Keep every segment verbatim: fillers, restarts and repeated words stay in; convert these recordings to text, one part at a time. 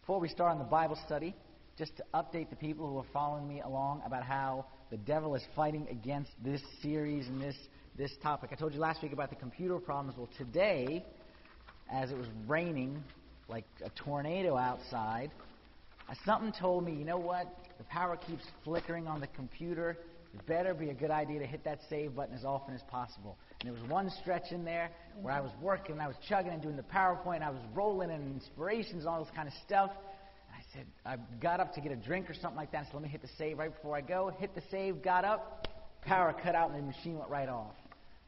Before we start on the Bible study, just to update the people who are following me along about how the devil is fighting against this series and this, this topic. I told you last week about the computer problems. Well, today, as it was raining like a tornado outside, something told me, you know what? The power keeps flickering on the computer. It better be a good idea to hit that save button as often as possible. And there was one stretch in there where I was working, and I was chugging and doing the PowerPoint, and I was rolling in inspirations and all this kind of stuff. And I said, I got up to get a drink or something like that, so let me hit the save right before I go. Hit the save, got up, power cut out, and the machine went right off.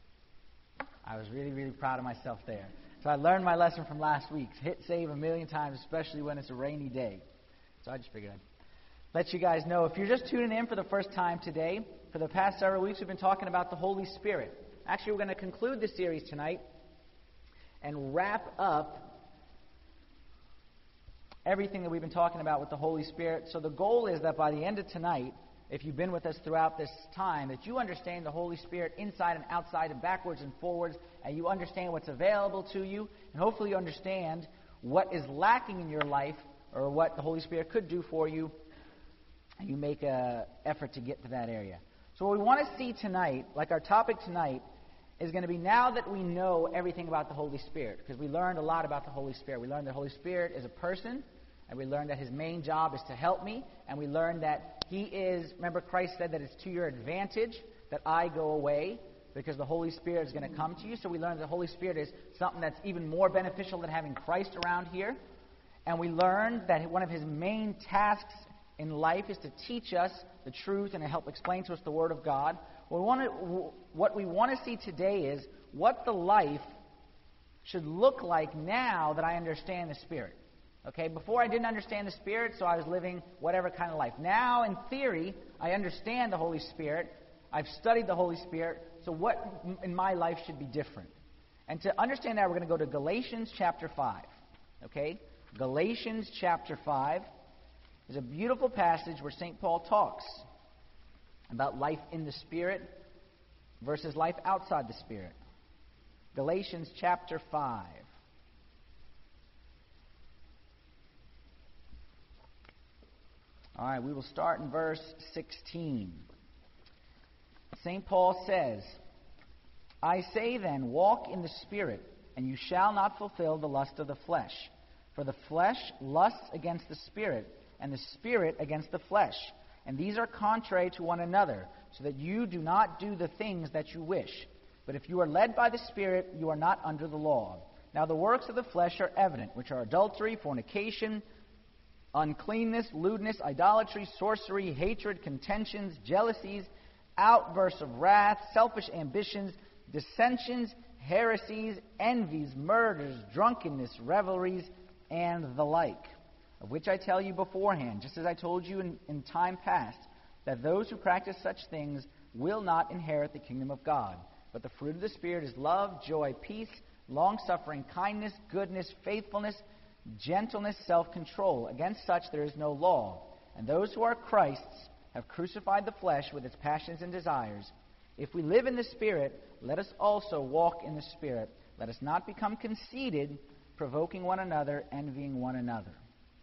I was really, really proud of myself there. So I learned my lesson from last week. Hit save a million times, especially when it's a rainy day. So I just figured I'd let you guys know. If you're just tuning in for the first time today, for the past several weeks we've been talking about the Holy Spirit. Actually, we're going to conclude this series tonight and wrap up everything that we've been talking about with the Holy Spirit. So the goal is that by the end of tonight, if you've been with us throughout this time, that you understand the Holy Spirit inside and outside and backwards and forwards, and you understand what's available to you, and hopefully you understand what is lacking in your life or what the Holy Spirit could do for you, and you make an effort to get to that area. So what we want to see tonight, like our topic tonight, is going to be now that we know everything about the Holy Spirit, because we learned a lot about the Holy Spirit. We learned that the Holy Spirit is a person, and we learned that his main job is to help me, and we learned that he is, remember Christ said that it's to your advantage that I go away, because the Holy Spirit is going to come to you. So we learned that the Holy Spirit is something that's even more beneficial than having Christ around here. And we learned that one of his main tasks in life is to teach us the truth and to help explain to us the Word of God. What we want to, what we want to see today is what the life should look like now that I understand the Spirit. Okay, before I didn't understand the Spirit, so I was living whatever kind of life. Now, in theory, I understand the Holy Spirit. I've studied the Holy Spirit. So what in my life should be different? And to understand that, we're going to go to Galatians chapter five. Okay, Galatians chapter five is a beautiful passage where Saint Paul talks about life in the Spirit versus life outside the Spirit. Galatians chapter five. All right, we will start in verse sixteen. Saint Paul says, I say then, walk in the Spirit, and you shall not fulfill the lust of the flesh. For the flesh lusts against the Spirit, and the Spirit against the flesh. And these are contrary to one another, so that you do not do the things that you wish. But if you are led by the Spirit, you are not under the law. Now the works of the flesh are evident, which are adultery, fornication, uncleanness, lewdness, idolatry, sorcery, hatred, contentions, jealousies, outbursts of wrath, selfish ambitions, dissensions, heresies, envies, murders, drunkenness, revelries, and the like, of which I tell you beforehand, just as I told you in, in time past, that those who practice such things will not inherit the kingdom of God. But the fruit of the Spirit is love, joy, peace, long-suffering, kindness, goodness, faithfulness, gentleness, self-control. Against such there is no law. And those who are Christ's have crucified the flesh with its passions and desires. If we live in the Spirit, let us also walk in the Spirit. Let us not become conceited, provoking one another, envying one another.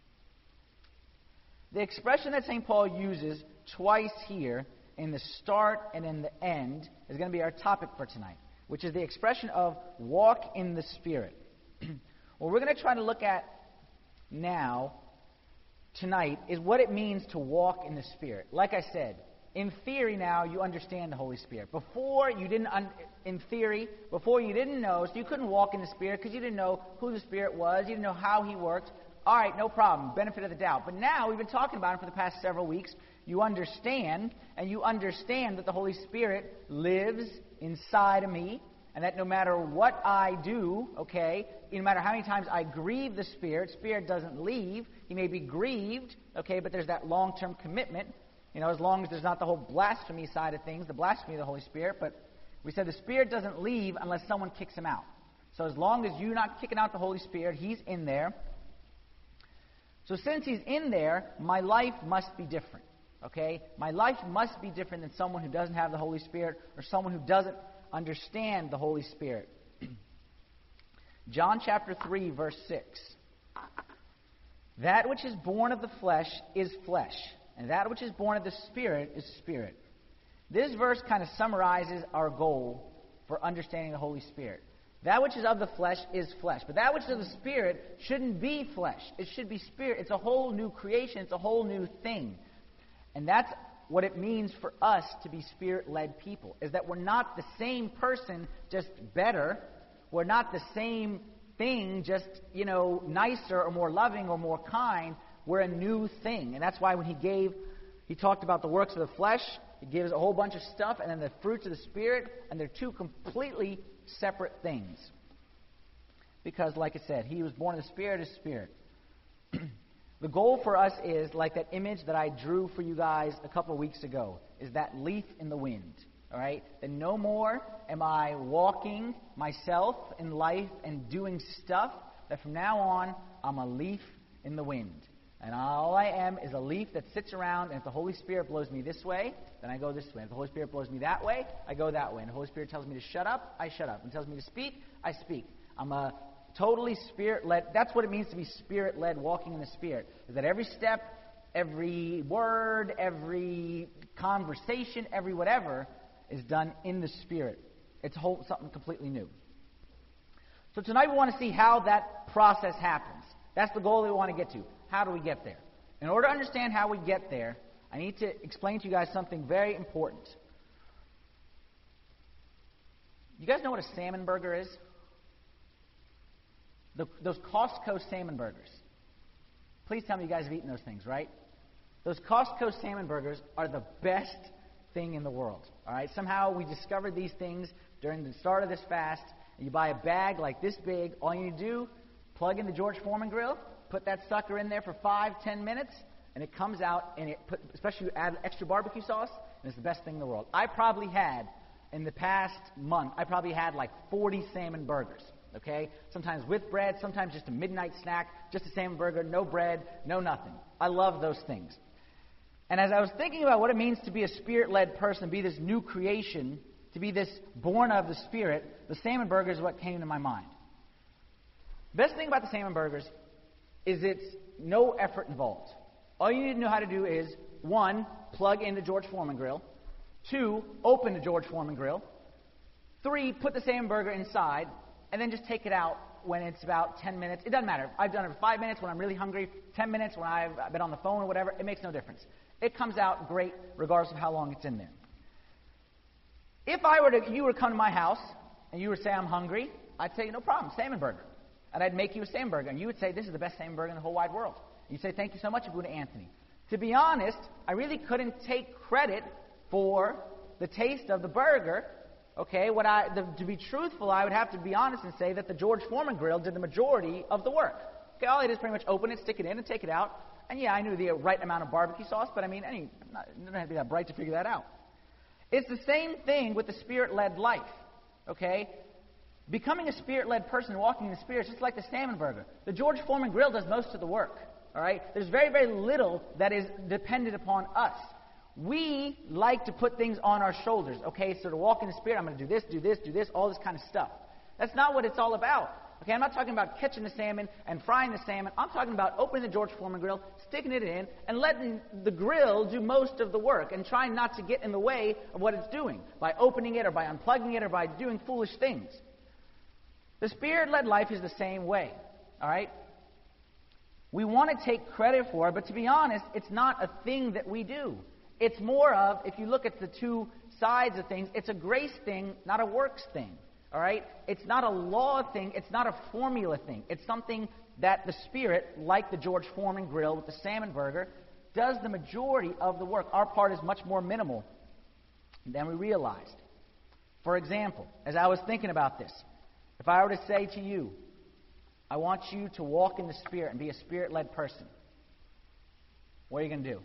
The expression that Saint Paul uses twice here, in the start and in the end, is going to be our topic for tonight, which is the expression of walk in the Spirit. What we're going to try to look at now, tonight, is what it means to walk in the Spirit. Like I said, in theory now, you understand the Holy Spirit. Before, you didn't, un- in theory, before you didn't know, so you couldn't walk in the Spirit because you didn't know who the Spirit was, you didn't know how He worked. All right, no problem, benefit of the doubt. But now, we've been talking about it for the past several weeks. You understand, and you understand that the Holy Spirit lives inside of me, and that no matter what I do, okay, no matter how many times I grieve the Spirit, Spirit doesn't leave. He may be grieved, okay, but there's that long-term commitment. You know, as long as there's not the whole blasphemy side of things, the blasphemy of the Holy Spirit. But we said the Spirit doesn't leave unless someone kicks Him out. So as long as you're not kicking out the Holy Spirit, He's in there. So since He's in there, my life must be different, okay? My life must be different than someone who doesn't have the Holy Spirit or someone who doesn't understand the Holy Spirit. John chapter three, verse six. That which is born of the flesh is flesh, and that which is born of the Spirit is spirit. This verse kind of summarizes our goal for understanding the Holy Spirit. That which is of the flesh is flesh, but that which is of the Spirit shouldn't be flesh. It should be spirit. It's a whole new creation. It's a whole new thing. And that's what it means for us to be Spirit-led people, is that we're not the same person, just better. We're not the same thing, just, you know, nicer or more loving or more kind. We're a new thing. And that's why when he gave, he talked about the works of the flesh, he gave us a whole bunch of stuff, and then the fruits of the Spirit, and they're two completely separate things. Because, like I said, he who was born of the Spirit is Spirit. The goal for us is, like that image that I drew for you guys a couple of weeks ago, is that leaf in the wind. All right? That no more am I walking myself in life and doing stuff, that from now on, I'm a leaf in the wind. And all I am is a leaf that sits around, and if the Holy Spirit blows me this way, then I go this way. If the Holy Spirit blows me that way, I go that way. And the Holy Spirit tells me to shut up, I shut up. And tells me to speak, I speak. I'm a totally Spirit-led. That's what it means to be Spirit-led, walking in the Spirit. Is that every step, every word, every conversation, every whatever is done in the Spirit. It's whole, something completely new. So tonight we want to see how that process happens. That's the goal that we want to get to. How do we get there? In order to understand how we get there, I need to explain to you guys something very important. You guys know what a salmon burger is? The, those Costco salmon burgers. Please tell me you guys have eaten those things, right? Those Costco salmon burgers are the best thing in the world. All right? Somehow we discovered these things during the start of this fast. And you buy a bag like this big. All you need to do, plug in the George Foreman grill, put that sucker in there for five, ten minutes, and it comes out, and it put, especially you add extra barbecue sauce, and it's the best thing in the world. I probably had, in the past month, I probably had like forty salmon burgers, okay? Sometimes with bread, sometimes just a midnight snack, just a salmon burger, no bread, no nothing. I love those things. And as I was thinking about what it means to be a Spirit-led person, be this new creation, to be this born of the Spirit, the salmon burger is what came to my mind. The best thing about the salmon burgers is it's no effort involved. All you need to know how to do is, one, plug in the George Foreman grill. Two, open the George Foreman grill. Three, put the salmon burger inside, and then just take it out when it's about ten minutes. It doesn't matter. I've done it for five minutes when I'm really hungry, ten minutes when I've been on the phone or whatever. It makes no difference. It comes out great regardless of how long it's in there. If I were to, you were to come to my house and you were to say, I'm hungry, I'd say, no problem, salmon burger. And I'd make you a salmon burger. And you would say, this is the best salmon burger in the whole wide world. You'd say, thank you so much, Abu to Anthony. To be honest, I really couldn't take credit for the taste of the burger. Okay, what I, the, to be truthful, I would have to be honest and say that the George Foreman grill did the majority of the work. Okay, all I did is pretty much open it, stick it in, and take it out. And yeah, I knew the right amount of barbecue sauce, but I mean, any, not, you don't have to be that bright to figure that out. It's the same thing with the Spirit-led life. Okay? Becoming a Spirit-led person, walking in the Spirit, is just like the salmon burger. The George Foreman grill does most of the work. All right? There's very, very little that is dependent upon us. We like to put things on our shoulders. Okay, so to walk in the Spirit, I'm going to do this, do this, do this, all this kind of stuff. That's not what it's all about. Okay, I'm not talking about catching the salmon and frying the salmon. I'm talking about opening the George Foreman grill, sticking it in, and letting the grill do most of the work and trying not to get in the way of what it's doing by opening it or by unplugging it or by doing foolish things. The Spirit-led life is the same way. All right? We want to take credit for it, but to be honest, it's not a thing that we do. It's more of, if you look at the two sides of things, it's a grace thing, not a works thing. All right? It's not a law thing. It's not a formula thing. It's something that the Spirit, like the George Foreman grill with the salmon burger, does the majority of the work. Our part is much more minimal than we realized. For example, as I was thinking about this, if I were to say to you, I want you to walk in the Spirit and be a Spirit-led person, what are you going to do?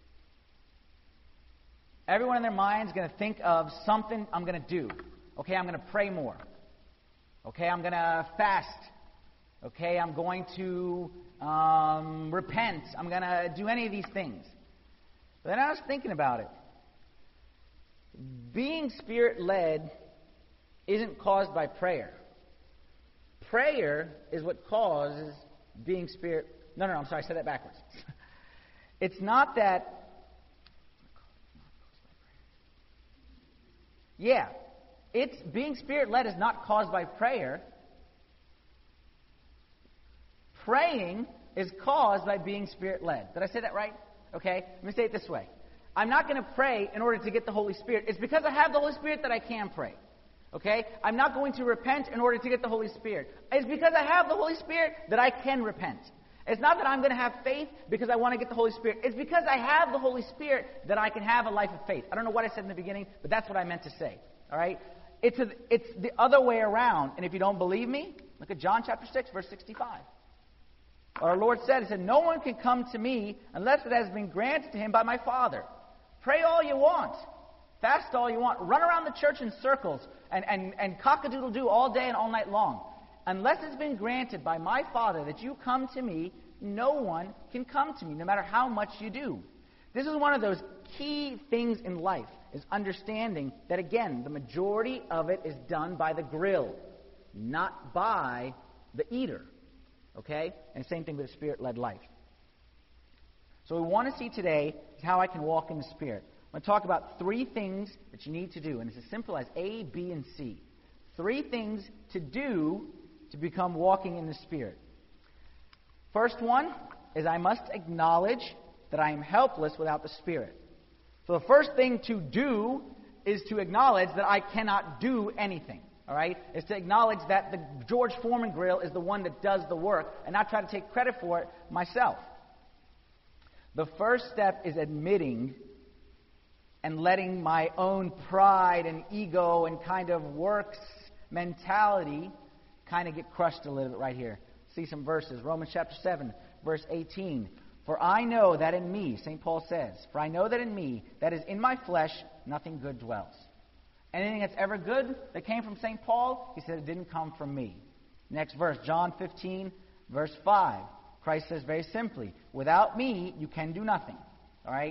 Everyone in their mind is going to think of something I'm going to do. Okay, I'm going to pray more. Okay, I'm going to fast. Okay, I'm going to um, repent. I'm going to do any of these things. But then I was thinking about it. Being Spirit-led isn't caused by prayer. Prayer is what causes being Spirit No, no, no, I'm sorry, I said that backwards. It's not that... Yeah, it's being Spirit-led is not caused by prayer. Praying is caused by being Spirit-led. Did I say that right? Okay, let me say it this way. I'm not going to pray in order to get the Holy Spirit. It's because I have the Holy Spirit that I can pray. Okay? I'm not going to repent in order to get the Holy Spirit. It's because I have the Holy Spirit that I can repent. It's not that I'm going to have faith because I want to get the Holy Spirit. It's because I have the Holy Spirit that I can have a life of faith. I don't know what I said in the beginning, but that's what I meant to say. All right? It's, a, it's the other way around. And if you don't believe me, look at John chapter six, verse sixty-five. Our Lord said, He said, no one can come to me unless it has been granted to him by my Father. Pray all you want. Fast all you want. Run around the church in circles and, and, and cock-a-doodle-doo all day and all night long. Unless it's been granted by my Father that you come to me, no one can come to me, no matter how much you do. This is one of those key things in life, is understanding that, again, the majority of it is done by the grill, not by the eater. Okay? And same thing with a Spirit-led life. So we want to see today how I can walk in the Spirit. I'm going to talk about three things that you need to do, and it's as simple as A, B, and C. Three things to do to become walking in the Spirit. First one is I must acknowledge that I am helpless without the Spirit. So the first thing to do is to acknowledge that I cannot do anything. All right? Is to acknowledge that the George Foreman grill is the one that does the work and not try to take credit for it myself. The first step is admitting and letting my own pride and ego and kind of works mentality kind of get crushed a little bit right here. See some verses. Romans chapter seven, verse eighteen. For I know that in me, Saint Paul says, for I know that in me, that is in my flesh, nothing good dwells. Anything that's ever good that came from Saint Paul, he said it didn't come from me. Next verse, John fifteen, verse five. Christ says very simply, without me, you can do nothing. All right?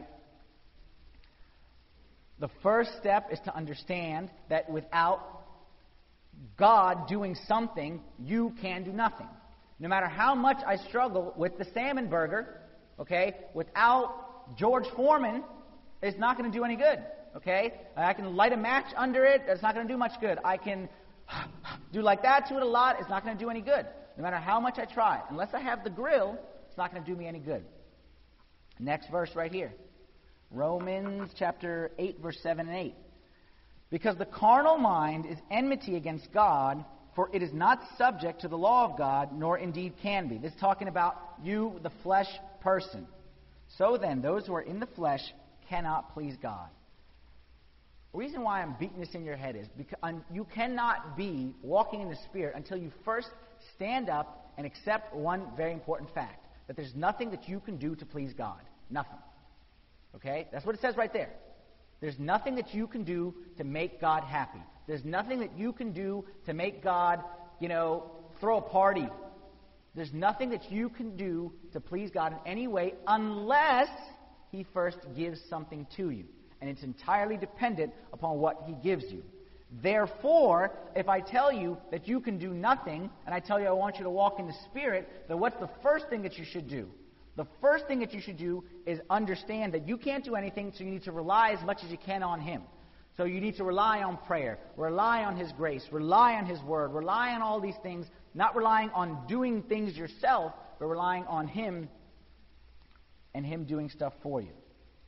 The first step is to understand that without God doing something, you can do nothing. No matter how much I struggle with the salmon burger, okay, without George Foreman, it's not going to do any good. Okay? I can light a match under it. It's not going to do much good. I can do like that to it a lot. It's not going to do any good. No matter how much I try. Unless I have the grill, it's not going to do me any good. Next verse right here. Romans chapter eight, verse seven and eight. Because the carnal mind is enmity against God, for it is not subject to the law of God, nor indeed can be. This is talking about you, the flesh person. So then, those who are in the flesh cannot please God. The reason why I'm beating this in your head is because you cannot be walking in the Spirit until you first stand up and accept one very important fact, that there's nothing that you can do to please God. Nothing. Okay? That's what it says right there. There's nothing that you can do to make God happy. There's nothing that you can do to make God, you know, throw a party. There's nothing that you can do to please God in any way unless He first gives something to you. And it's entirely dependent upon what He gives you. Therefore, if I tell you that you can do nothing, and I tell you I want you to walk in the Spirit, then what's the first thing that you should do? The first thing that you should do is understand that you can't do anything, so you need to rely as much as you can on Him. So you need to rely on prayer, rely on His grace, rely on His Word, rely on all these things, not relying on doing things yourself, but relying on Him and Him doing stuff for you.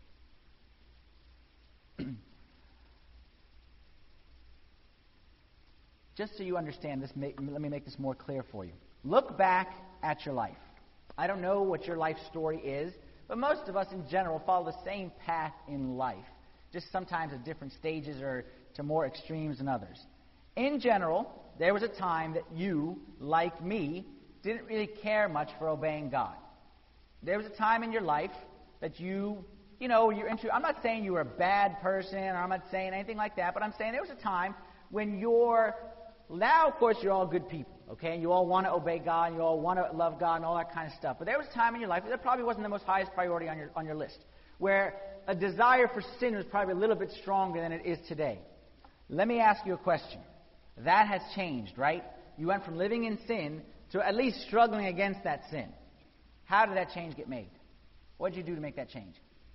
Just so you understand this, let me make this more clear for you. Look back at your life. I don't know what your life story is, but most of us in general follow the same path in life, just sometimes at different stages or to more extremes than others. In general, there was a time that you, like me, didn't really care much for obeying God. There was a time in your life that you, you know, you're into. I'm not saying you were a bad person, or I'm not saying anything like that, but I'm saying there was a time when you're, now of course you're all good people, okay, and you all want to obey God, and you all want to love God and all that kind of stuff. But there was a time in your life that probably wasn't the most highest priority on your on your list, where a desire for sin was probably a little bit stronger than it is today. Let me ask you a question. That has changed, right? You went from living in sin to at least struggling against that sin. How did that change get made? What did you do to make that change?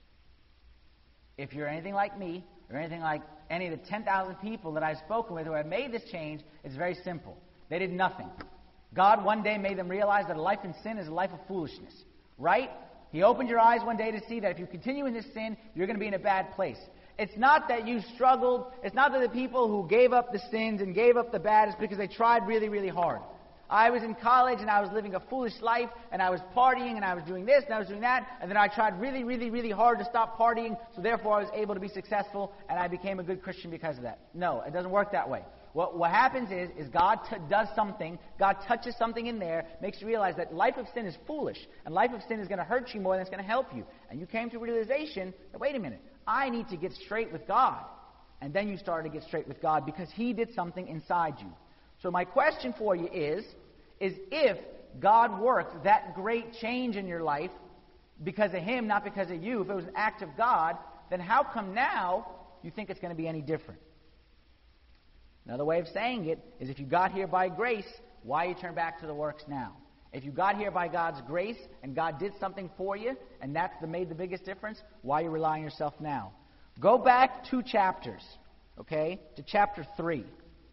If you're anything like me, or anything like any of the ten thousand people that I've spoken with who have made this change, it's very simple. They did nothing. God one day made them realize that a life in sin is a life of foolishness. Right? He opened your eyes one day to see that if you continue in this sin, you're going to be in a bad place. It's not that you struggled. It's not that the people who gave up the sins and gave up the bad is because they tried really, really hard. I was in college and I was living a foolish life and I was partying and I was doing this and I was doing that, and then I tried really, really, really hard to stop partying, so therefore I was able to be successful and I became a good Christian because of that. No, it doesn't work that way. What, what happens is, is God t- does something, God touches something in there, makes you realize that life of sin is foolish, and life of sin is going to hurt you more than it's going to help you. And you came to a realization that, wait a minute, I need to get straight with God. And then you started to get straight with God because He did something inside you. So my question for you is, is if God worked that great change in your life because of Him, not because of you, if it was an act of God, then how come now you think it's going to be any different? Another way of saying it is, if you got here by grace, why you turn back to the works now? If you got here by God's grace and God did something for you, and that's the made the biggest difference, why are you relying on yourself now? Go back two chapters, okay, to chapter three.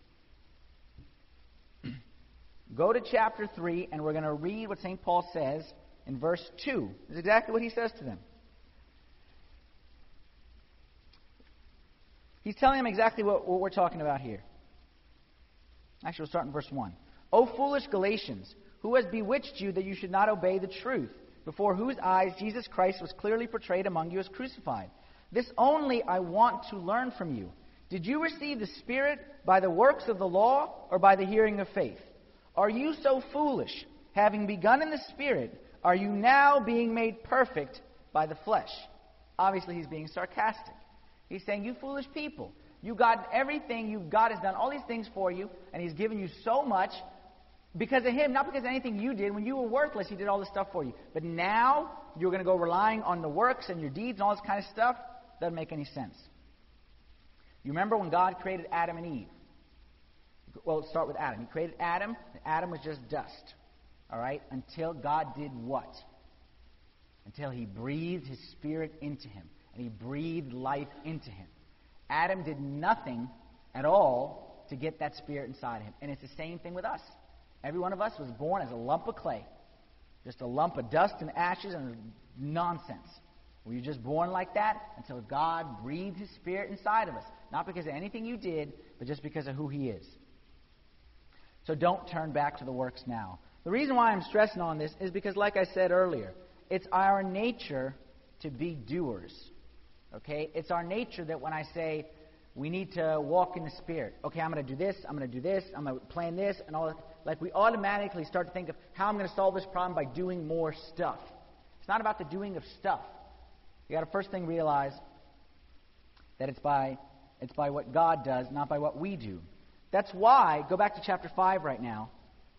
Go to chapter three, and we're going to read what Saint Paul says in verse two. This is exactly what he says to them. He's telling them exactly what, what we're talking about here. Actually, we'll start in verse one. O foolish Galatians, who has bewitched you that you should not obey the truth, before whose eyes Jesus Christ was clearly portrayed among you as crucified? This only I want to learn from you. Did you receive the Spirit by the works of the law or by the hearing of faith? Are you so foolish? Having begun in the Spirit, are you now being made perfect by the flesh? Obviously, he's being sarcastic. He's saying, you foolish people, you got everything, you God has done all these things for you, and He's given you so much because of Him, not because of anything you did. When you were worthless, He did all this stuff for you. But now, you're going to go relying on the works and your deeds and all this kind of stuff? Doesn't make any sense. You remember when God created Adam and Eve? Well, let's start with Adam. He created Adam, and Adam was just dust. All right? Until God did what? Until He breathed His Spirit into him. And He breathed life into him. Adam did nothing at all to get that Spirit inside him. And it's the same thing with us. Every one of us was born as a lump of clay. Just a lump of dust and ashes and nonsense. Were you just born like that until God breathed His Spirit inside of us? Not because of anything you did, but just because of who He is. So don't turn back to the works now. The reason why I'm stressing on this is because, like I said earlier, it's our nature to be doers. Okay? It's our nature that when I say we need to walk in the Spirit, okay, I'm going to do this, I'm going to do this, I'm going to plan this, and all that. Like we automatically start to think of how I'm going to solve this problem by doing more stuff. It's not about the doing of stuff. You got to first thing realize that it's by it's by what God does, not by what we do. That's why, go back to chapter five right now.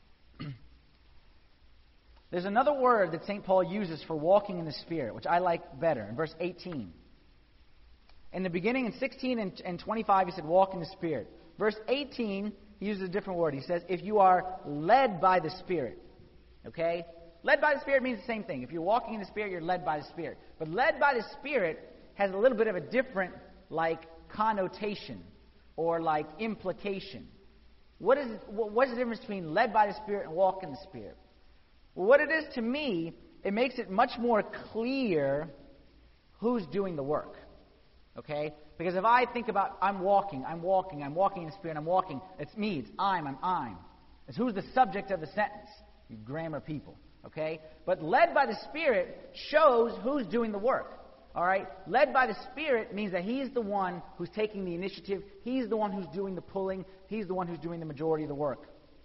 There's another word that Saint Paul uses for walking in the Spirit, which I like better, in verse eighteen. In the beginning, in sixteen and, and twenty-five, he said, walk in the Spirit. Verse eighteen, he uses a different word. He says, if you are led by the Spirit. Okay? Led by the Spirit means the same thing. If you're walking in the Spirit, you're led by the Spirit. But led by the Spirit has a little bit of a different, like, connotation or, like, implication. What is, what is the difference between led by the Spirit and walk in the Spirit? Well, what it is to me, it makes it much more clear who's doing the work. Okay? Because if I think about, I'm walking, I'm walking, I'm walking in the Spirit, I'm walking, it's me, it's I'm, I'm, I'm. It's who's the subject of the sentence. You grammar people. Okay? But led by the Spirit shows who's doing the work. All right? Led by the Spirit means that He's the one who's taking the initiative. He's the one who's doing the pulling. He's the one who's doing the majority of the work.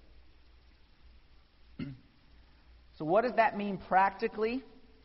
So what does that mean practically?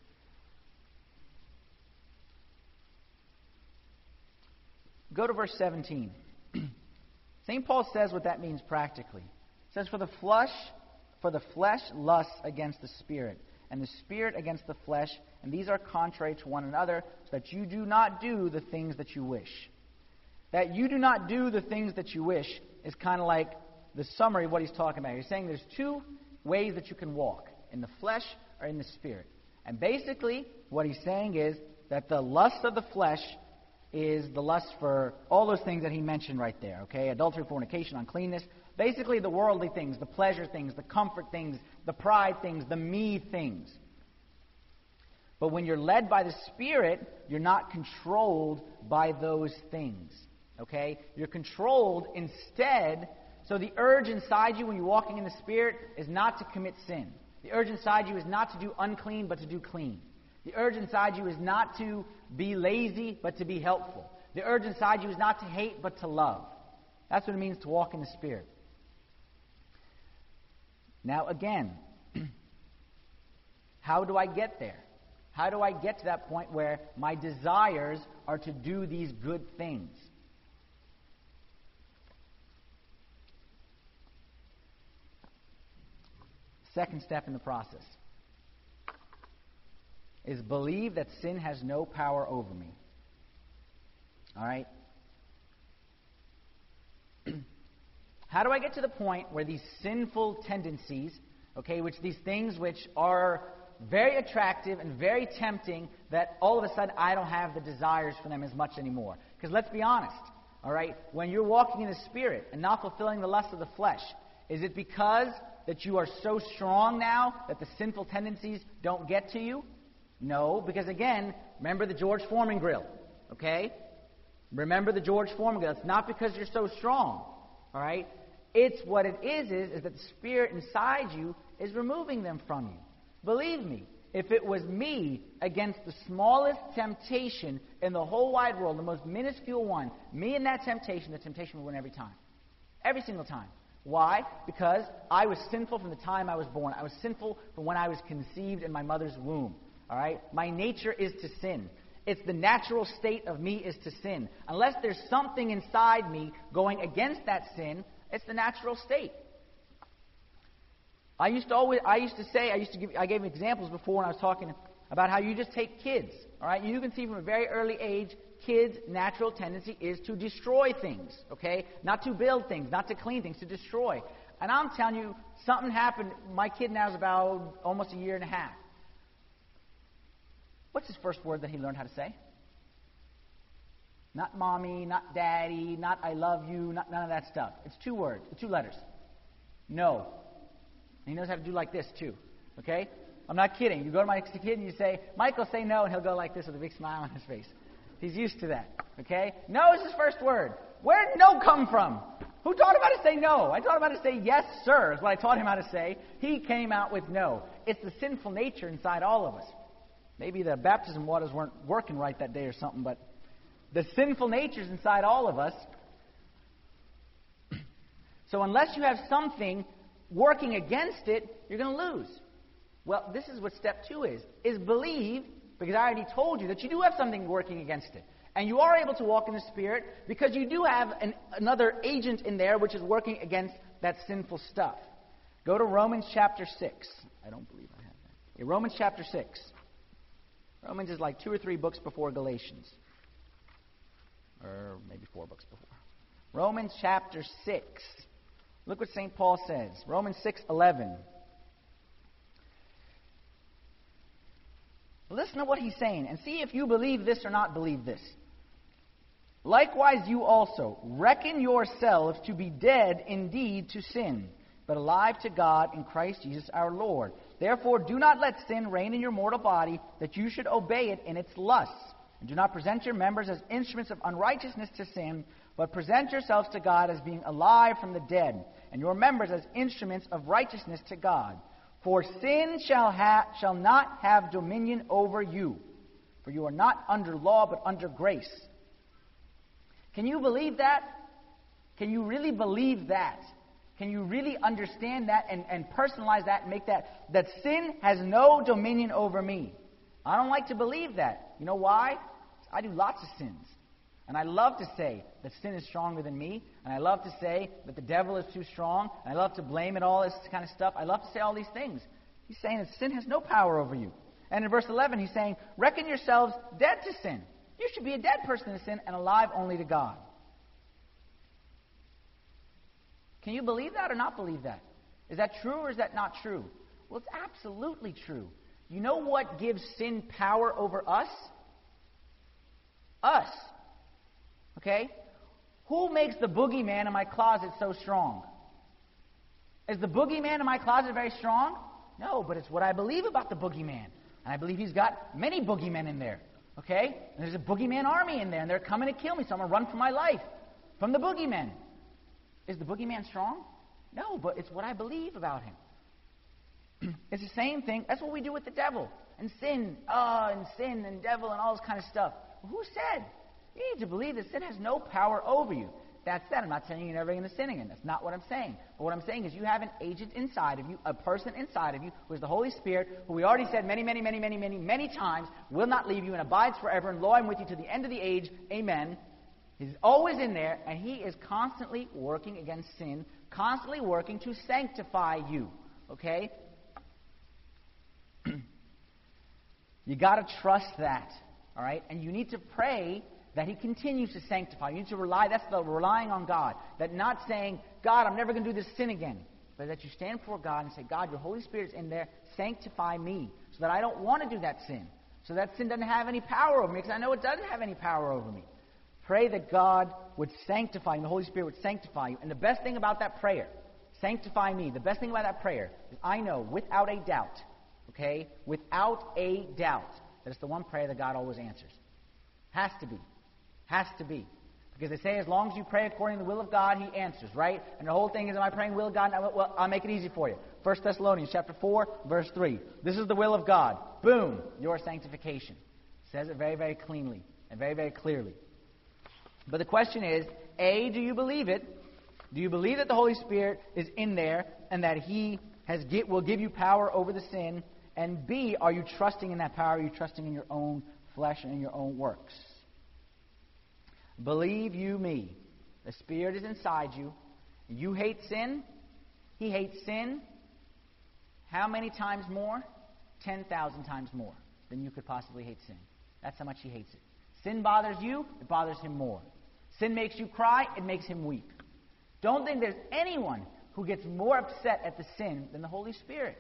Go to verse seventeen. Saint Paul says what that means practically. He says, For the flesh, for the flesh lusts against the Spirit, and the Spirit against the flesh, and these are contrary to one another, so that you do not do the things that you wish. That you do not do the things that you wish is kind of like the summary of what he's talking about. He's saying there's two ways that you can walk, in the flesh or in the Spirit. And basically, what he's saying is that the lust of the flesh is the lust for all those things that he mentioned right there, okay? Adultery, fornication, uncleanness. Basically, the worldly things, the pleasure things, the comfort things, the pride things, the me things. But when you're led by the Spirit, you're not controlled by those things, okay? You're controlled instead. So the urge inside you when you're walking in the Spirit is not to commit sin. The urge inside you is not to do unclean, but to do clean. The urge inside you is not to be lazy, but to be helpful. The urge inside you is not to hate, but to love. That's what it means to walk in the Spirit. Now again, how do I get there? How do I get to that point where my desires are to do these good things? Second step in the process is believe that sin has no power over me. All right? How do I get to the point where these sinful tendencies, okay, which these things which are very attractive and very tempting, that all of a sudden I don't have the desires for them as much anymore? Because let's be honest, all right, when you're walking in the Spirit and not fulfilling the lust of the flesh, is it because that you are so strong now that the sinful tendencies don't get to you? No, because again, remember the George Foreman grill, okay? Remember the George Foreman grill. It's not because you're so strong, all right? It's what it is, is, is that the Spirit inside you is removing them from you. Believe me, if it was me against the smallest temptation in the whole wide world, the most minuscule one, me and that temptation, the temptation would win every time. Every single time. Why? Because I was sinful from the time I was born. I was sinful from when I was conceived in my mother's womb. All right? My nature is to sin. It's the natural state of me is to sin. Unless there's something inside me going against that sin, it's the natural state. I used to always, I used to say, I used to give, I gave examples before when I was talking about how you just take kids. All right? You can see from a very early age, kids' natural tendency is to destroy things, okay? Not to build things, not to clean things, to destroy. And I'm telling you, something happened. My kid now is about almost a year and a half. What's his first word that he learned how to say? Not mommy, not daddy, not I love you, not none of that stuff. It's two words, two letters. No. And he knows how to do like this too, okay? I'm not kidding. You go to my kid and you say, Michael, say no, and he'll go like this with a big smile on his face. He's used to that, okay? No is his first word. Where did no come from? Who taught him how to say no? I taught him how to say yes, sir, is what I taught him how to say. He came out with no. It's the sinful nature inside all of us. Maybe the baptism waters weren't working right that day or something, but the sinful nature's inside all of us. So unless you have something working against it, you're going to lose. Well, this is what step two is, is believe, because I already told you that you do have something working against it. And you are able to walk in the Spirit because you do have an, another agent in there which is working against that sinful stuff. Go to Romans chapter six. I don't believe I have that. Yeah, Romans chapter six. Romans is like two or three books before Galatians. Or maybe four books before. Romans chapter six. Look what Saint Paul says. Romans six eleven. Listen to what he's saying and see if you believe this or not believe this. Likewise you also reckon yourselves to be dead indeed to sin, but alive to God in Christ Jesus our Lord. Therefore do not let sin reign in your mortal body, that you should obey it in its lusts. And do not present your members as instruments of unrighteousness to sin, but present yourselves to God as being alive from the dead, and your members as instruments of righteousness to God. For sin shall, ha- shall not have dominion over you, for you are not under law, but under grace. Can you believe that? Can you really believe that? Can you really understand that and, and personalize that and make that, that sin has no dominion over me? I don't like to believe that. You know why? I do lots of sins. And I love to say that sin is stronger than me. And I love to say that the devil is too strong. And I love to blame it all, this kind of stuff. I love to say all these things. He's saying that sin has no power over you. And in verse eleven, he's saying, reckon yourselves dead to sin. You should be a dead person to sin and alive only to God. Can you believe that or not believe that? Is that true or is that not true? Well, it's absolutely true. You know what gives sin power over us? Us. Okay? Who makes the boogeyman in my closet so strong? Is the boogeyman in my closet very strong? No, but it's what I believe about the boogeyman. And I believe he's got many boogeymen in there. Okay? And there's a boogeyman army in there, and they're coming to kill me, so I'm going to run for my life from the boogeymen. Is the boogeyman strong? No, but it's what I believe about him. It's the same thing. That's what we do with the devil. And sin. Ah, oh, and sin and devil and all this kind of stuff. Well, who said? You need to believe that sin has no power over you. That said, I'm not saying you're never going to sin again. That's not what I'm saying. But what I'm saying is you have an agent inside of you, a person inside of you, who is the Holy Spirit, who we already said many, many, many, many, many, many times, will not leave you and abides forever, and lo, I'm with you to the end of the age. Amen. He's always in there, and he is constantly working against sin, constantly working to sanctify you. Okay? You got to trust that, all right? And you need to pray that he continues to sanctify. You need to rely, that's the relying on God. That not saying, God, I'm never going to do this sin again. But that you stand before God and say, God, your Holy Spirit's in there, sanctify me, so that I don't want to do that sin. So that sin doesn't have any power over me, because I know it doesn't have any power over me. Pray that God would sanctify you, and the Holy Spirit would sanctify you. And the best thing about that prayer, sanctify me, the best thing about that prayer is I know without a doubt, okay, without a doubt, that it's the one prayer that God always answers. Has to be. Has to be. Because they say as long as you pray according to the will of God, he answers, right? And the whole thing is, am I praying the will of God? Well, I'll make it easy for you. First Thessalonians chapter four, verse three. This is the will of God. Boom, your sanctification. Says it very, very cleanly and very, very clearly. But the question is, A, do you believe it? Do you believe that the Holy Spirit is in there and that he has get, will give you power over the sin? And B, are you trusting in that power? Are you trusting in your own flesh and in your own works? Believe you me, the Spirit is inside you. You hate sin. He hates sin. How many times more? ten thousand times more than you could possibly hate sin. That's how much he hates it. Sin bothers you, it bothers him more. Sin makes you cry, it makes him weep. Don't think there's anyone who gets more upset at the sin than the Holy Spirit.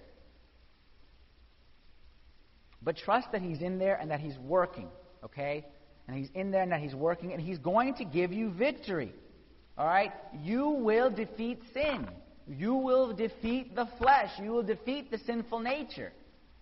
But trust that he's in there and that he's working, okay? And he's in there and that he's working, and he's going to give you victory. All right? You will defeat sin. You will defeat the flesh. You will defeat the sinful nature.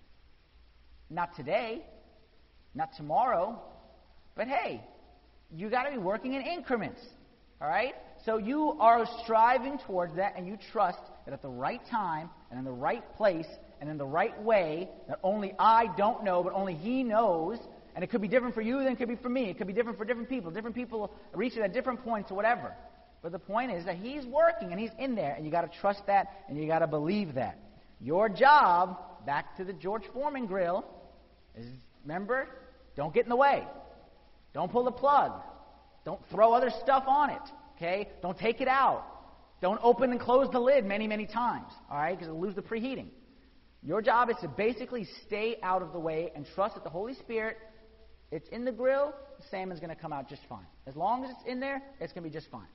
Not today. Not tomorrow. But hey, you got to be working in increments. All right? So you are striving towards that, and you trust that at the right time and in the right place and in the right way, that only I don't know, but only he knows. And it could be different for you than it could be for me. It could be different for different people. Different people reach it at different points or whatever. But the point is that he's working and he's in there, and you got to trust that and you got to believe that. Your job, back to the George Foreman grill, is, remember, don't get in the way. Don't pull the plug. Don't throw other stuff on it. Okay? Don't take it out. Don't open and close the lid many, many times. All right? Because it'll lose the preheating. Your job is to basically stay out of the way and trust that the Holy Spirit, it's in the grill, the salmon's going to come out just fine. As long as it's in there, it's going to be just fine.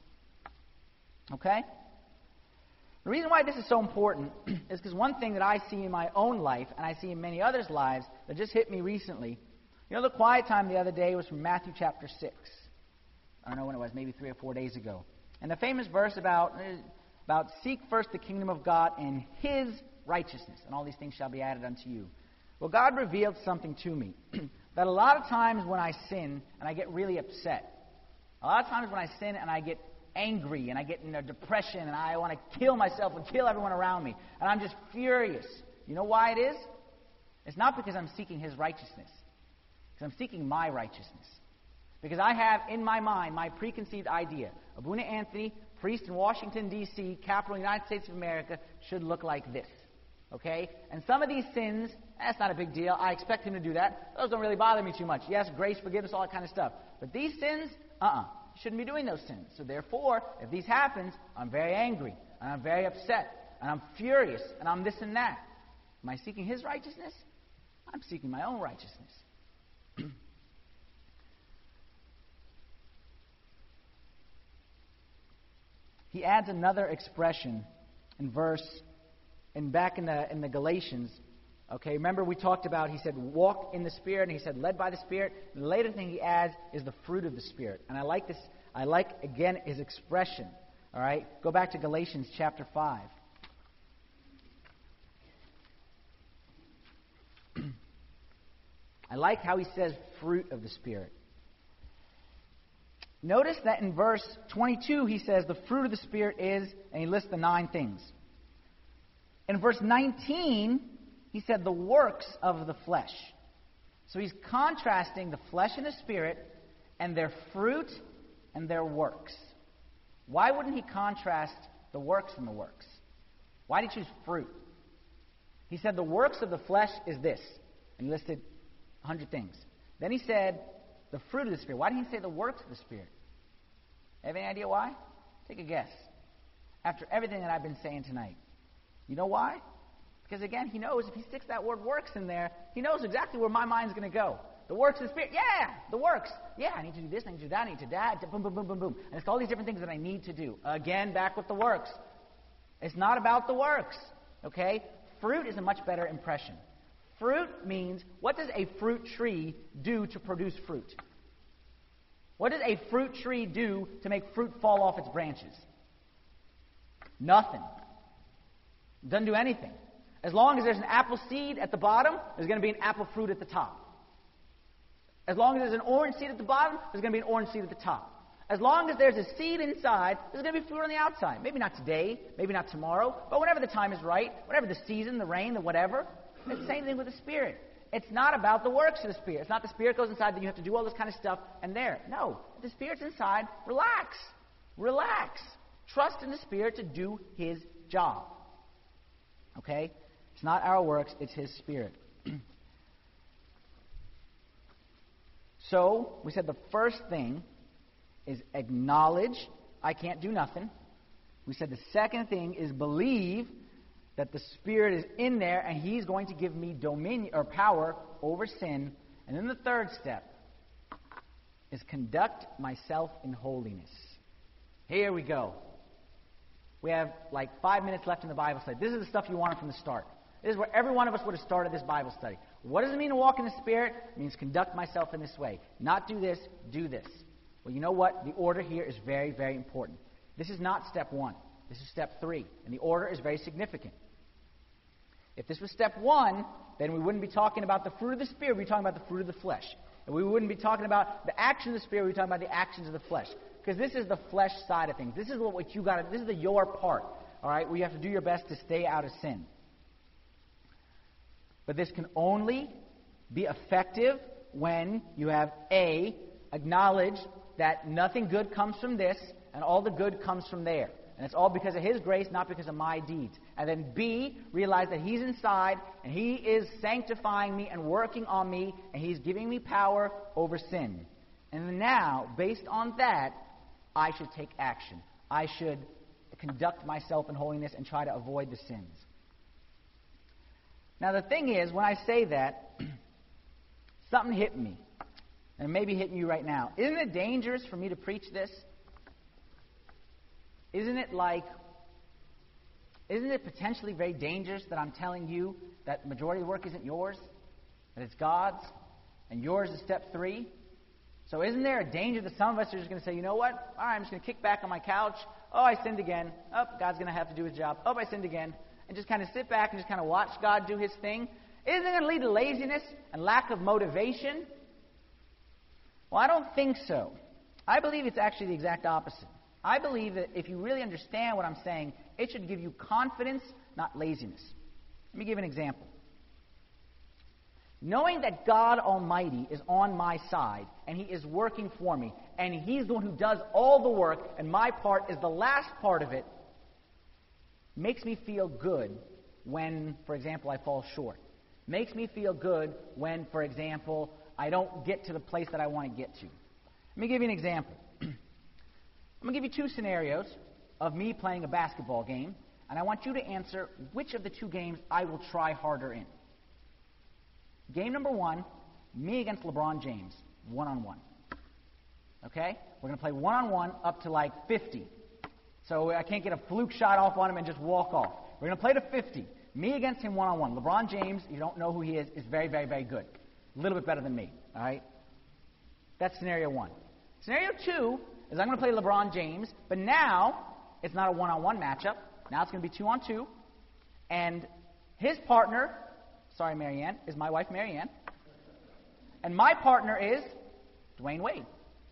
Okay? The reason why this is so important is because one thing that I see in my own life, and I see in many others' lives, that just hit me recently. You know, the quiet time the other day was from Matthew chapter six. I don't know when it was, maybe three or four days ago. And the famous verse about, about seek first the kingdom of God and his righteousness, and all these things shall be added unto you. Well, God revealed something to me. That a lot of times when I sin and I get really upset, a lot of times when I sin and I get angry and I get in a depression and I want to kill myself and kill everyone around me, and I'm just furious. You know why it is? It's not because I'm seeking his righteousness. Because I'm seeking my righteousness. Because I have in my mind my preconceived idea. Abuna Anthony, priest in Washington, D C, capital of the United States of America, should look like this. Okay? And some of these sins, that's not a big deal. I expect him to do that. Those don't really bother me too much. Yes, grace, forgiveness, all that kind of stuff. But these sins, uh-uh. You shouldn't be doing those sins. So therefore, if these happens, I'm very angry. And I'm very upset. And I'm furious. And I'm this and that. Am I seeking his righteousness? I'm seeking my own righteousness. He adds another expression in verse, and back in the in the Galatians, Okay, remember we talked about, he said, walk in the Spirit, and he said, led by the Spirit. The later thing he adds is the fruit of the Spirit. And I like this, I like, again, his expression. All right, go back to Galatians chapter five. I like how he says fruit of the Spirit. Notice that in verse twenty-two he says the fruit of the Spirit is, and he lists the nine things. In verse nineteen, he said the works of the flesh. So he's contrasting the flesh and the Spirit and their fruit and their works. Why wouldn't he contrast the works and the works? Why did he choose fruit? He said the works of the flesh is this, and he listed a hundred things. Then he said the fruit of the Spirit. Why didn't he say the works of the Spirit? Have any idea why? Take a guess. After everything that I've been saying tonight. You know why? Because again, he knows if he sticks that word works in there, he knows exactly where my mind's going to go. The works of the Spirit. Yeah, the works. Yeah, I need to do this, I need to do that, I need to do that. Boom, boom, boom, boom, boom. And it's all these different things that I need to do. Again, back with the works. It's not about the works. Okay? Fruit is a much better impression. Fruit means, what does a fruit tree do to produce fruit? What does a fruit tree do to make fruit fall off its branches? Nothing. It doesn't do anything. As long as there's an apple seed at the bottom, there's going to be an apple fruit at the top. As long as there's an orange seed at the bottom, there's going to be an orange seed at the top. As long as there's a seed inside, there's going to be fruit on the outside. Maybe not today, maybe not tomorrow, but whenever the time is right, whatever the season, the rain, the whatever. It's the same thing with the Spirit. It's not about the works of the Spirit. It's not the Spirit goes inside, then you have to do all this kind of stuff, and there. No. If the Spirit's inside, relax. Relax. Trust in the Spirit to do His job. Okay? It's not our works, it's His Spirit. So, we said the first thing is acknowledge I can't do nothing. We said the second thing is believe that the Spirit is in there and He's going to give me dominion or power over sin. And then the third step is conduct myself in holiness. Here we go. We have like five minutes left in the Bible study. This is the stuff you wanted from the start. This is where every one of us would have started this Bible study. What does it mean to walk in the Spirit? It means conduct myself in this way. Not do this, do this. Well, you know what? The order here is very, very important. This is not step one. This is step three. And the order is very significant. If this was step one, then we wouldn't be talking about the fruit of the Spirit. We'd be talking about the fruit of the flesh. And we wouldn't be talking about the action of the Spirit. We'd be talking about the actions of the flesh. Because this is the flesh side of things. This is what, what you got to, this is the your part. All right? Where you have to do your best to stay out of sin. But this can only be effective when you have A, acknowledge that nothing good comes from this, and all the good comes from there. And it's all because of His grace, not because of my deeds. And then B, realize that He's inside, and He is sanctifying me and working on me, and He's giving me power over sin. And then now, based on that, I should take action. I should conduct myself in holiness and try to avoid the sins. Now the thing is, when I say that, something hit me. And it may be hitting you right now. Isn't it dangerous for me to preach this? Isn't it like, isn't it potentially very dangerous that I'm telling you that the majority of the work isn't yours? That it's God's? And yours is step three? So isn't there a danger that some of us are just going to say, you know what? All right, I'm just going to kick back on my couch. Oh, I sinned again. Oh, God's going to have to do His job. Oh, I sinned again. And just kind of sit back and just kind of watch God do His thing. Isn't it going to lead to laziness and lack of motivation? Well, I don't think so. I believe it's actually the exact opposite. I believe that if you really understand what I'm saying, it should give you confidence, not laziness. Let me give an example. Knowing that God Almighty is on my side, and He is working for me, and He's the one who does all the work, and my part is the last part of it, makes me feel good when, for example, I fall short. Makes me feel good when, for example, I don't get to the place that I want to get to. Let me give you an example. I'm going to give you two scenarios of me playing a basketball game, and I want you to answer which of the two games I will try harder in. Game number one, me against LeBron James, one-on-one. Okay? We're going to play one-on-one up to like fifty. So I can't get a fluke shot off on him and just walk off. We're going to play to fifty. Me against him one-on-one. LeBron James, you don't know who he is, is very, very, very good. A little bit better than me, all right? That's scenario one. Scenario two is I'm going to play LeBron James, but now it's not a one-on-one matchup. Now it's going to be two-on-two. And his partner, sorry, Marianne, is my wife, Marianne. And my partner is Dwayne Wade.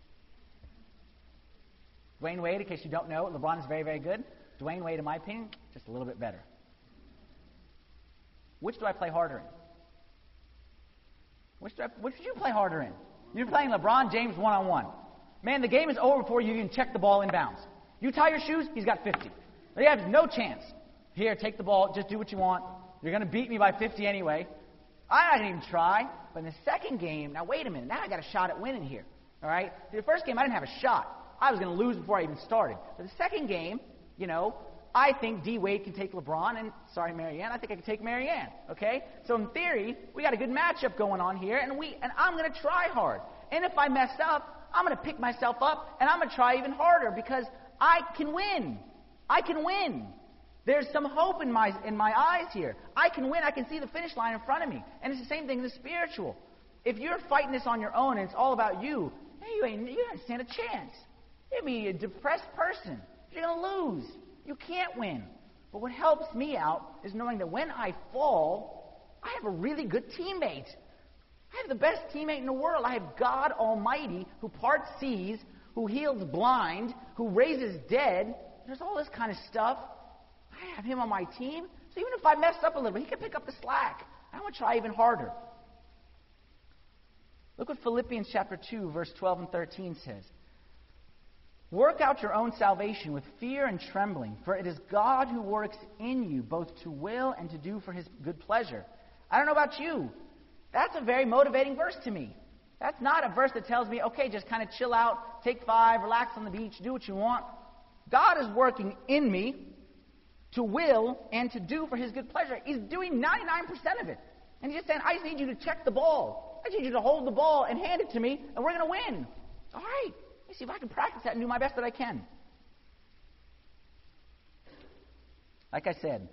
Dwayne Wade, in case you don't know, LeBron is very, very good. Dwayne Wade, in my opinion, just a little bit better. Which do I play harder in? Which, do I, which would you play harder in? You're playing LeBron James one-on-one. Man, the game is over before you even check the ball in bounds. You tie your shoes, he's got fifty. They have no chance. Here, take the ball, just do what you want. You're going to beat me by fifty anyway. I didn't even try. But in the second game, now wait a minute, now I got a shot at winning here. All right? The first game, I didn't have a shot. I was going to lose before I even started. But the second game, you know, I think D. Wade can take LeBron, and sorry, Marianne, I think I can take Marianne. Okay? So in theory, we got a good matchup going on here, and we and I'm going to try hard. And if I mess up, I'm going to pick myself up, and I'm going to try even harder because I can win. I can win. There's some hope in my in my eyes here. I can win. I can see the finish line in front of me. And it's the same thing in the spiritual. If you're fighting this on your own and it's all about you, hey, you ain't you don't stand a chance. You'd be a depressed person. You're going to lose. You can't win. But what helps me out is knowing that when I fall, I have a really good teammate. I have the best teammate in the world. I have God Almighty who parts seas, who heals blind, who raises dead. There's all this kind of stuff. I have him on my team. So even if I mess up a little bit, he can pick up the slack. I'm going to try even harder. Look what Philippians chapter two, verse twelve and thirteen says. Work out your own salvation with fear and trembling, for it is God who works in you both to will and to do for his good pleasure. I don't know about you. That's a very motivating verse to me. That's not a verse that tells me, okay, just kind of chill out, take five, relax on the beach, do what you want. God is working in me to will and to do for his good pleasure. He's doing ninety-nine percent of it. And he's just saying, I just need you to check the ball. I just need you to hold the ball and hand it to me, and we're going to win. All right. Let me see if I can practice that and do my best that I can. Like I said,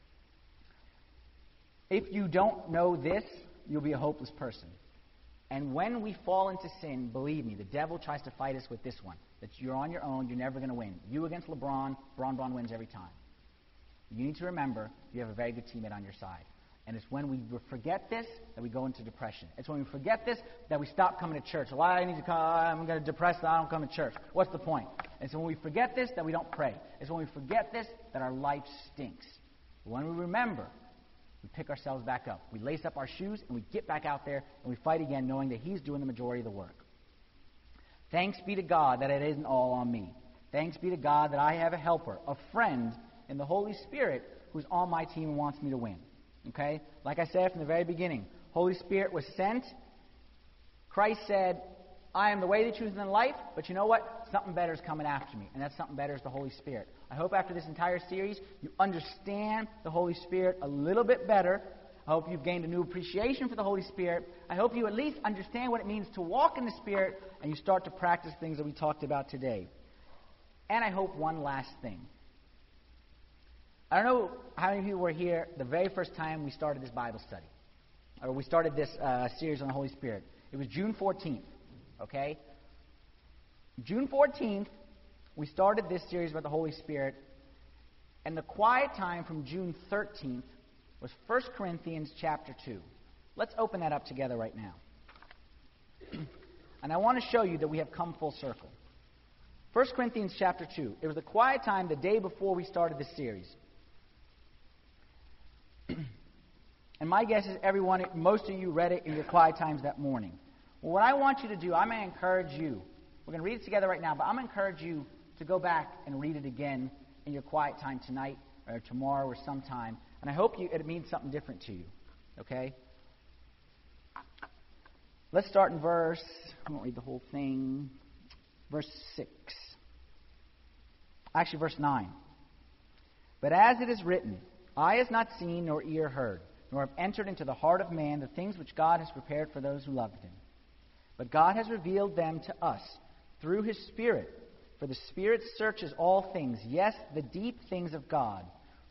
if you don't know this, you'll be a hopeless person. And when we fall into sin, believe me, the devil tries to fight us with this one. That you're on your own, you're never going to win. You against LeBron, Bron Bron wins every time. You need to remember you have a very good teammate on your side. And it's when we forget this that we go into depression. It's when we forget this that we stop coming to church. Well, I need to come, I'm going to depress that I don't come to church. What's the point? It's when we forget this that we don't pray. It's when we forget this that our life stinks. But when we remember, we pick ourselves back up. We lace up our shoes and we get back out there and we fight again knowing that he's doing the majority of the work. Thanks be to God that it isn't all on me. Thanks be to God that I have a helper, a friend in the Holy Spirit who's on my team and wants me to win. Okay? Like I said from the very beginning, Holy Spirit was sent. Christ said, I am the way, the truth, and the life, but you know what? Something better is coming after me, and that something better is the Holy Spirit. I hope after this entire series, you understand the Holy Spirit a little bit better. I hope you've gained a new appreciation for the Holy Spirit. I hope you at least understand what it means to walk in the Spirit, and you start to practice things that we talked about today. And I hope one last thing. I don't know how many people were here the very first time we started this Bible study, or we started this uh, series on the Holy Spirit. It was June fourteenth, okay? June fourteenth, we started this series about the Holy Spirit, and the quiet time from June thirteenth was First Corinthians chapter two. Let's open that up together right now. And I want to show you that we have come full circle. First Corinthians chapter two. It was the quiet time the day before we started this series. And my guess is everyone, most of you read it in your quiet times that morning. Well, what I want you to do, I'm going to encourage you. We're going to read it together right now, but I'm going to encourage you to go back and read it again in your quiet time tonight or tomorrow or sometime. And I hope you, it means something different to you. Okay? Let's start in verse, I won't read the whole thing, verse six. Actually, verse nine. But as it is written, eye has not seen nor ear heard, nor have entered into the heart of man the things which God has prepared for those who love him. But God has revealed them to us through his Spirit. For the Spirit searches all things, yes, the deep things of God.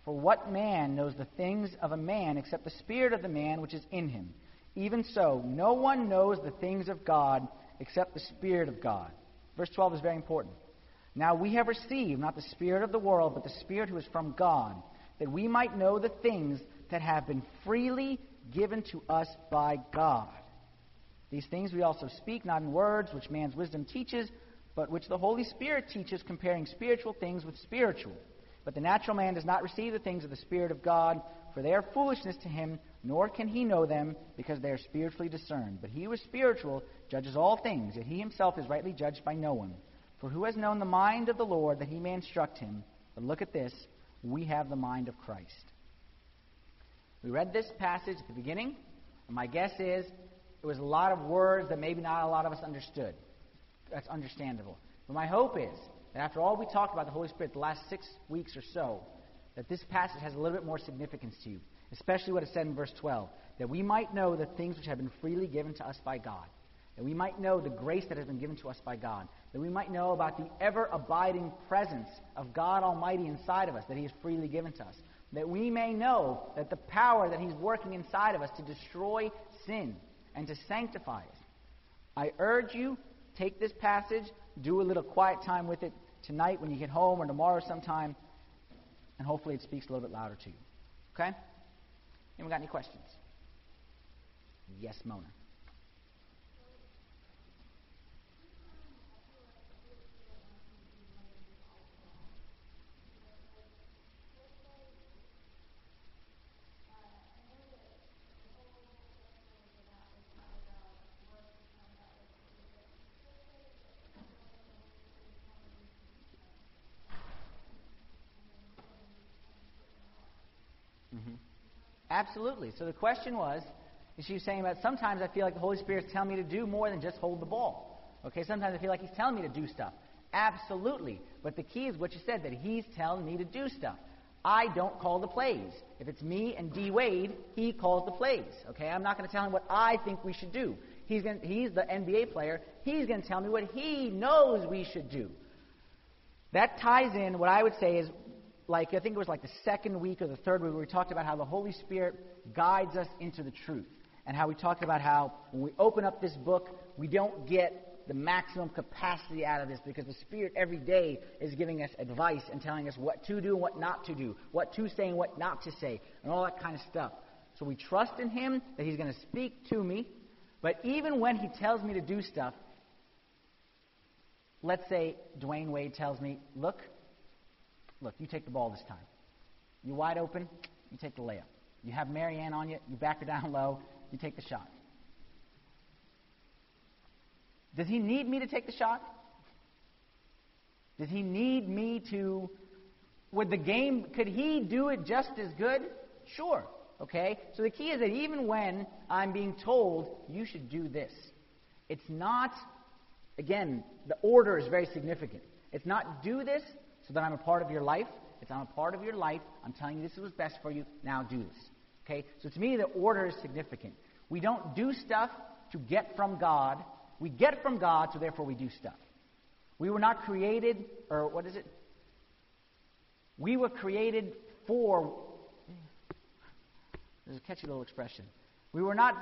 For what man knows the things of a man except the spirit of the man which is in him? Even so, no one knows the things of God except the Spirit of God. Verse twelve is very important. Now we have received not the spirit of the world, but the Spirit who is from God, that we might know the things that have been freely given to us by God. These things we also speak, not in words which man's wisdom teaches, but which the Holy Spirit teaches, comparing spiritual things with spiritual. But the natural man does not receive the things of the Spirit of God, for they are foolishness to him, nor can he know them, because they are spiritually discerned. But he who is spiritual judges all things, yet he himself is rightly judged by no one. For who has known the mind of the Lord, that he may instruct him? But look at this, we have the mind of Christ. We read this passage at the beginning, and my guess is it was a lot of words that maybe not a lot of us understood. That's understandable. But my hope is that after all we talked about the Holy Spirit the last six weeks or so, that this passage has a little bit more significance to you, especially what it said in verse twelve, that we might know the things which have been freely given to us by God, that we might know the grace that has been given to us by God, that we might know about the ever-abiding presence of God Almighty inside of us, that He has freely given to us, that we may know that the power that He's working inside of us to destroy sin and to sanctify us. I urge you, take this passage, do a little quiet time with it tonight when you get home or tomorrow sometime, and hopefully it speaks a little bit louder to you. Okay? Anyone got any questions? Yes, Mona. Mm-hmm. Absolutely. So the question was, she was saying about sometimes I feel like the Holy Spirit's telling me to do more than just hold the ball. Okay, sometimes I feel like He's telling me to do stuff. Absolutely. But the key is what you said, that He's telling me to do stuff. I don't call the plays. If it's me and D. Wade, He calls the plays. Okay, I'm not going to tell Him what I think we should do. He's going to, He's the N B A player. He's going to tell me what He knows we should do. That ties in, what I would say is, like, I think it was like the second week or the third week where we talked about how the Holy Spirit guides us into the truth. And how we talked about how when we open up this book, we don't get the maximum capacity out of this because the Spirit every day is giving us advice and telling us what to do and what not to do, what to say and what not to say, and all that kind of stuff. So we trust in Him that He's going to speak to me. But even when He tells me to do stuff, let's say Dwayne Wade tells me, look, Look, you take the ball this time. You're wide open, you take the layup. You have Marianne on you, you back her down low, you take the shot. Does he need me to take the shot? Does he need me to... Would the game... Could he do it just as good? Sure. Okay? So the key is that even when I'm being told, you should do this, it's not... Again, the order is very significant. It's not do this so that I'm a part of your life. It's I'm a part of your life. I'm telling you this is what's best for you. Now do this. Okay? So to me, the order is significant. We don't do stuff to get from God. We get from God, so therefore we do stuff. We were not created, or what is it? We were created for... There's a catchy little expression. We were not...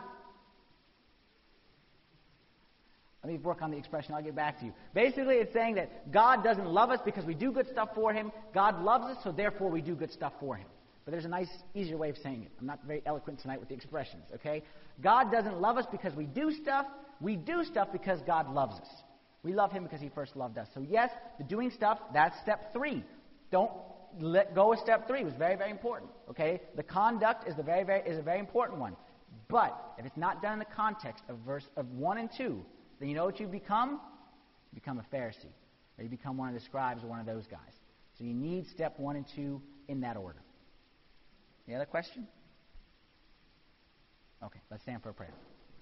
Let me work on the expression. I'll get back to you. Basically, it's saying that God doesn't love us because we do good stuff for Him. God loves us, so therefore we do good stuff for Him. But there's a nice, easier way of saying it. I'm not very eloquent tonight with the expressions, okay? God doesn't love us because we do stuff. We do stuff because God loves us. We love Him because He first loved us. So yes, the doing stuff, that's step three. Don't let go of step three. It was very, very important, okay? The conduct is, the very, very, is a very important one. But if it's not done in the context of verse of one and two, then you know what you become? You become a Pharisee. Or you become one of the scribes or one of those guys. So you need step one and two in that order. Any other question? Okay, let's stand for a prayer.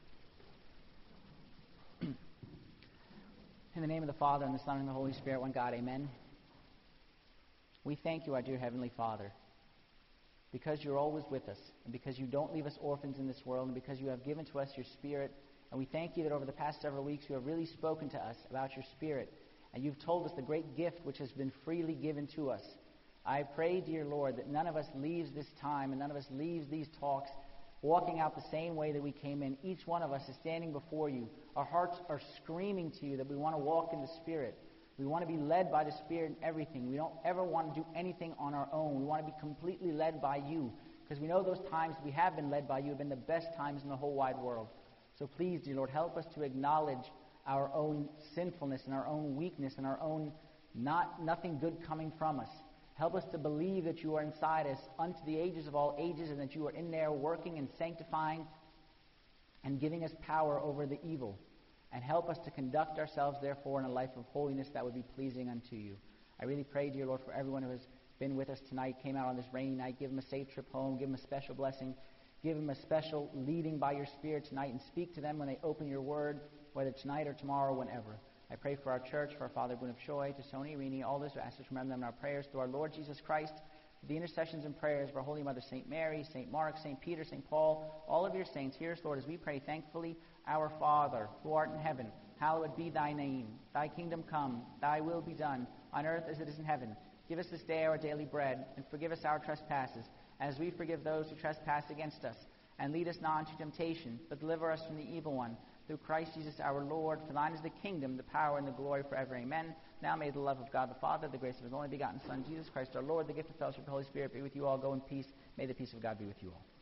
In the name of the Father, and the Son, and the Holy Spirit, one God, amen. We thank you, our dear Heavenly Father, because you're always with us, and because you don't leave us orphans in this world, and because you have given to us your Spirit. And we thank you that over the past several weeks you have really spoken to us about your Spirit. And you've told us the great gift which has been freely given to us. I pray, dear Lord, that none of us leaves this time and none of us leaves these talks walking out the same way that we came in. Each one of us is standing before you. Our hearts are screaming to you that we want to walk in the Spirit. We want to be led by the Spirit in everything. We don't ever want to do anything on our own. We want to be completely led by you, because we know those times we have been led by you have been the best times in the whole wide world. So please, dear Lord, help us to acknowledge our own sinfulness and our own weakness and our own not nothing good coming from us. Help us to believe that you are inside us unto the ages of all ages, and that you are in there working and sanctifying and giving us power over the evil. And help us to conduct ourselves, therefore, in a life of holiness that would be pleasing unto you. I really pray, dear Lord, for everyone who has been with us tonight, came out on this rainy night. Give them a safe trip home. Give them a special blessing. Give them a special leading by your Spirit tonight, and speak to them when they open your word, whether tonight or tomorrow, whenever. I pray for our church, for our Father Boone of Choi, to Sony Irini, all those who ask us to remember them in our prayers, through our Lord Jesus Christ, the intercessions and prayers of our Holy Mother, Saint Mary, Saint Mark, Saint Peter, Saint Paul, all of your saints. Hear us, Lord, as we pray thankfully. Our Father, who art in heaven, hallowed be thy name. Thy kingdom come, thy will be done, on earth as it is in heaven. Give us this day our daily bread, and forgive us our trespasses, as we forgive those who trespass against us. And lead us not into temptation, but deliver us from the evil one. Through Christ Jesus our Lord, for thine is the kingdom, the power, and the glory forever. Amen. Now may the love of God the Father, the grace of his only begotten Son, Jesus Christ our Lord, the gift of fellowship of the Holy Spirit be with you all. Go in peace. May the peace of God be with you all.